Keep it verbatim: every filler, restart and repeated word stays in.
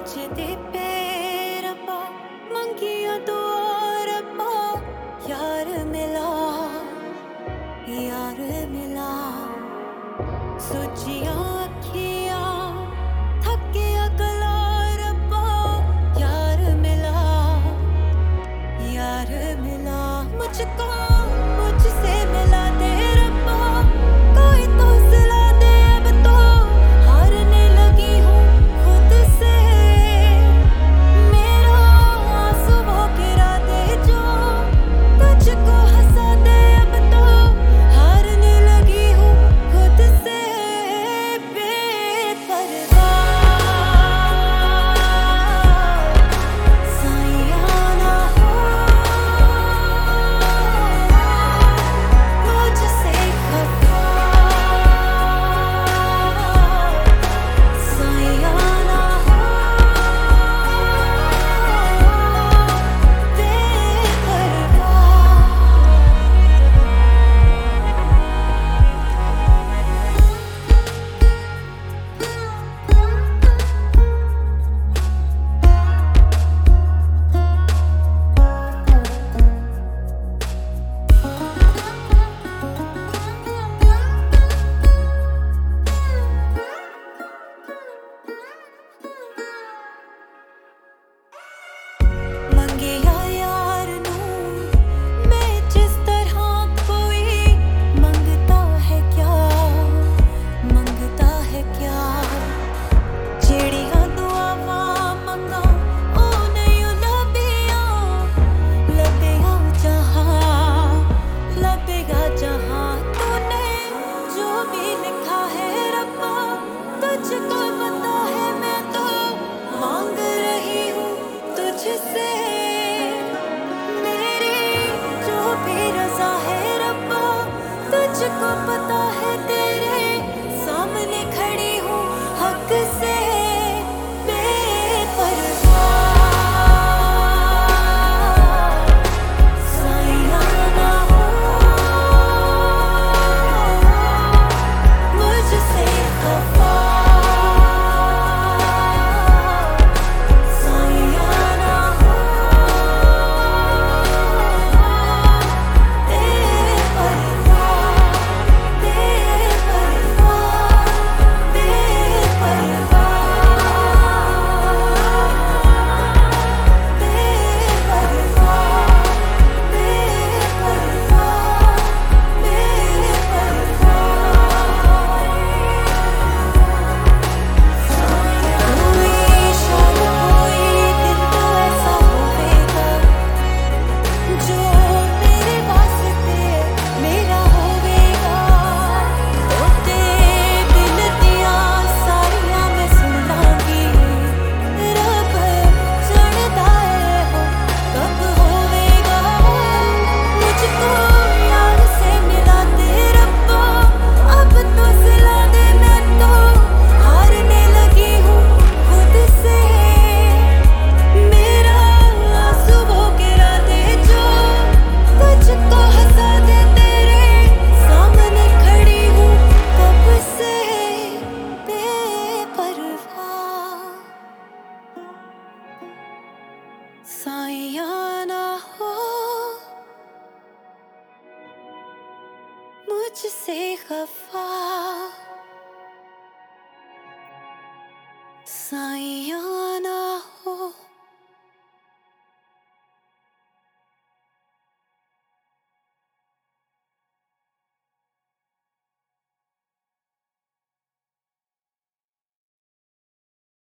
सजदे पे रब्बा मंगिया दुआ रब्बा यार मिला यार मिला सोचिया अखियां थकिया गला रब्बा यार मिला यार मिला मुझको मुझसे मिला दे रब्बा कोई तो सिला दे अब तो हारने लगी हूँ खुद से मेरा आंसू वो गिरा दे जो तुझको हंसा दे अब तो हारने लगी हूँ खुद से बेपरवाह साइया ना हो मुझसे खफा साइया ना हो मंगिया यार नू मैं जिस तरह कोई मंगता है क्या मंगता है क्या ਜਿਹੜੀਆਂ ਦੁਆਵਾਂ ਮੰਗਾ ਉਹ ਨਹੀਂ ਲੱਭੀਆਂ ਲੱਭੇਗਾ ਜਹਾਂ ਲੱਭੇਗਾ जहाँ तूने जो भी लिखा है रब्बा तुझको पता है मैं तो मांग रही हूँ तुझसे मेरी जो भी रज़ा है रब्बा तुझको पता है तेरे सामने खड़ी हूँ हक से बेपरवाह साइया ना हो मुझसे खफा साइया ना हो बेपरवाह बेपरवाह कोई शायद कोई दिन तो ऐसा होवेगा जो मेरे वास्ते मेरा होवेगा तोते बिनतियां सारियां मैं सुन लांगी रब जानदा है वो कब होवेगा मुझको यार से मिला दे रब्बा अब तो सिला दे मैं तो हारने लगी हूँ खुद से मेरा आंसू वो गिरा दे जो तुझको हंसा दे तेरे सामने खड़ी हूँ कब से बेपरवाह साइया ना हो मुझसे खफा साइया